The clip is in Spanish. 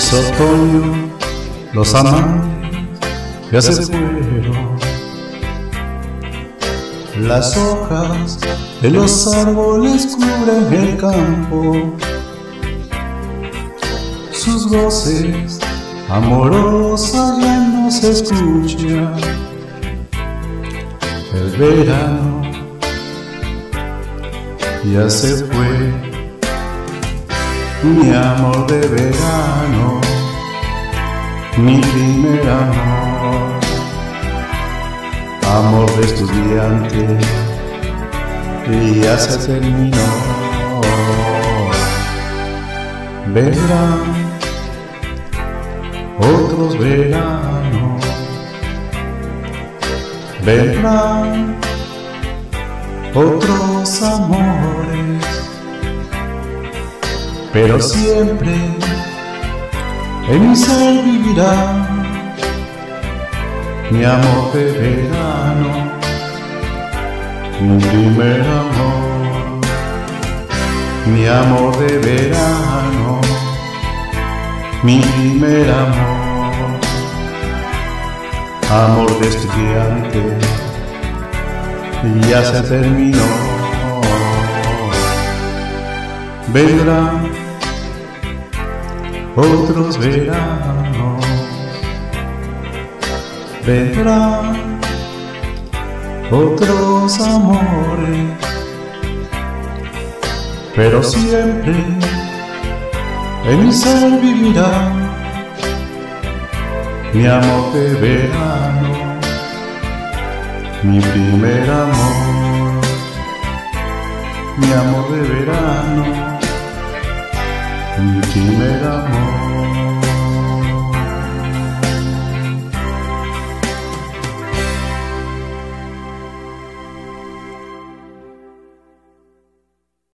Es otoño, los amantes ya se fueron. Las hojas de los árboles cubren el campo. Sus voces amorosas ya no se escuchan. El verano ya se fue. Mi amor de verano, mi primer amor, amor de estudiante, y ya se terminó. Vendrán otros veranos, vendrán otros amores, pero siempre en mi ser vivirá mi amor de verano, mi primer amor, mi amor de verano, mi primer amor, amor de estudiante, y ya se terminó. Vendrán otros veranos, vendrán otros amores, pero siempre en mi ser vivirá mi amor de verano, mi primer amor.